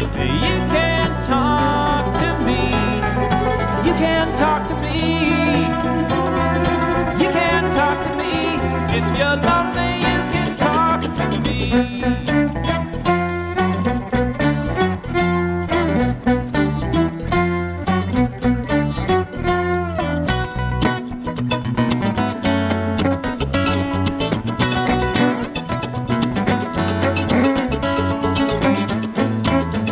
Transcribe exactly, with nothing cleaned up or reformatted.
You can talk to me. You can talk to me. You can talk to me if you're